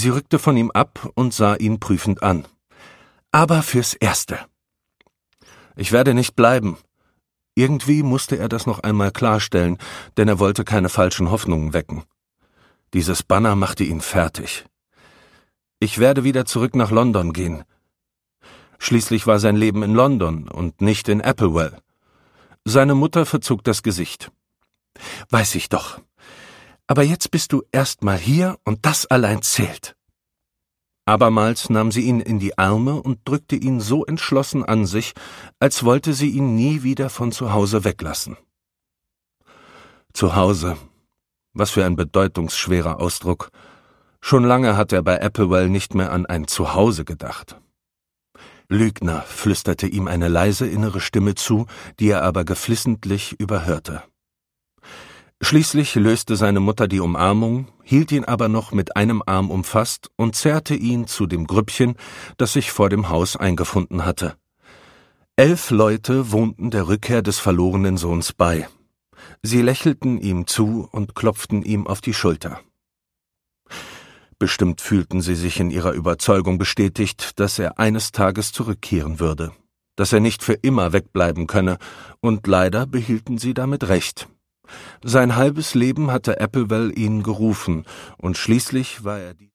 Sie rückte von ihm ab und sah ihn prüfend an. »Aber fürs Erste.« »Ich werde nicht bleiben.« Irgendwie musste er das noch einmal klarstellen, denn er wollte keine falschen Hoffnungen wecken. Dieses Banner machte ihn fertig. »Ich werde wieder zurück nach London gehen.« Schließlich war sein Leben in London und nicht in Applewell. Seine Mutter verzog das Gesicht. »Weiß ich doch. Aber jetzt bist du erst mal hier und das allein zählt.« Abermals nahm sie ihn in die Arme und drückte ihn so entschlossen an sich, als wollte sie ihn nie wieder von zu Hause weglassen. Zu Hause. Was für ein bedeutungsschwerer Ausdruck. Schon lange hat er bei Applewell nicht mehr an ein Zuhause gedacht. »Lügner«, flüsterte ihm eine leise innere Stimme zu, die er aber geflissentlich überhörte. Schließlich löste seine Mutter die Umarmung, hielt ihn aber noch mit einem Arm umfasst und zerrte ihn zu dem Grüppchen, das sich vor dem Haus eingefunden hatte. 11 Leute wohnten der Rückkehr des verlorenen Sohns bei. Sie lächelten ihm zu und klopften ihm auf die Schulter. Bestimmt fühlten sie sich in ihrer Überzeugung bestätigt, dass er eines Tages zurückkehren würde, dass er nicht für immer wegbleiben könne, und leider behielten sie damit recht. Sein halbes Leben hatte Applewell ihn gerufen, und schließlich war er